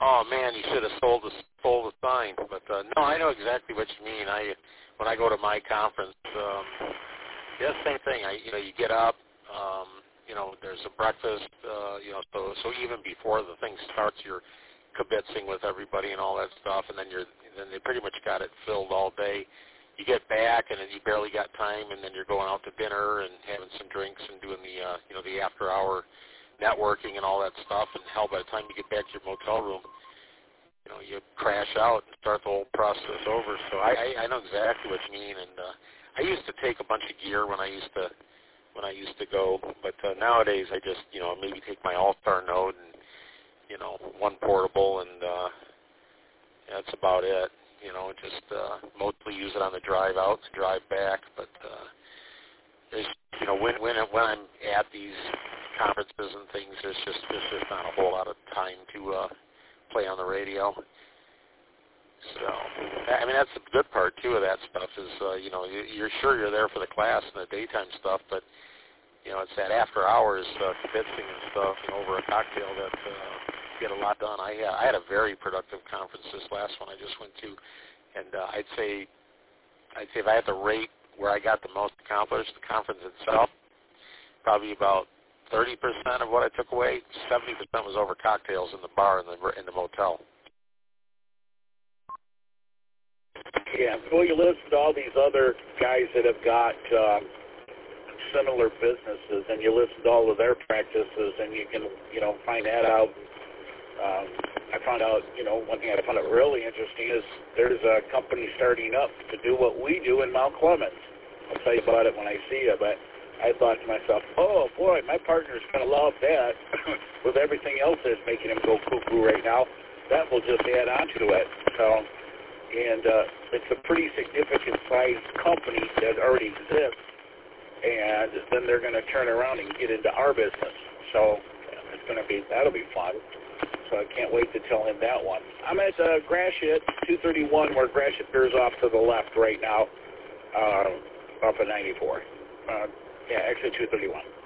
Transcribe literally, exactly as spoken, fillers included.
oh man, you should have sold the sold the sign. But uh, no, I know exactly what you mean. I when I go to my conference, um, yeah, same thing. I you know you get up, um, you know there's a breakfast, uh, you know so so even before the thing starts, you're kibitzing with everybody and all that stuff, and then you're then they pretty much got it filled all day. You get back and then you barely got time, and then you're going out to dinner and having some drinks and doing the uh, you know the after hour networking and all that stuff. And hell, by the time you get back to your motel room, you know you crash out and start the whole process over. So I, I, I know exactly what you mean. And uh, I used to take a bunch of gear when I used to when I used to go, but uh, nowadays I just you know maybe take my All-Star Note and you know one portable, and uh, that's about it. You know, just uh, mostly use it on the drive out, to drive back. But uh, there's, you know, when when when I'm at these conferences and things, there's just there's just not a whole lot of time to uh, play on the radio. So, I mean, that's the good part too of that stuff is, uh, you know, you're sure you're there for the class and the daytime stuff, but you know, it's that after hours uh, convincing and stuff, you know, over a cocktail that. Uh, get a lot done. I, uh, I had a very productive conference this last one I just went to, and uh, I'd say I'd say if I had to rate where I got the most accomplished, the conference itself, probably about thirty percent of what I took away, seventy percent was over cocktails in the bar in the in the motel. Yeah, well, you listen to all these other guys that have got uh, similar businesses, and you listen to all of their practices, and you can, you know, find that out. Um, I found out, you know, one thing I found out really interesting is there's a company starting up to do what we do in Mount Clemens. I'll tell you about it when I see you, but I thought to myself, oh, boy, my partner's going to love that. With everything else that's making him go cuckoo right now, that will just add on to it. So, and uh, it's a pretty significant-sized company that already exists, and then they're going to turn around and get into our business. So it's going to be, that'll be fun. So I can't wait to tell him that one. I'm at uh, Gratiot, two thirty-one, where Gratiot veers off to the left right now, uh, off of ninety-four. Uh, yeah, actually two thirty-one.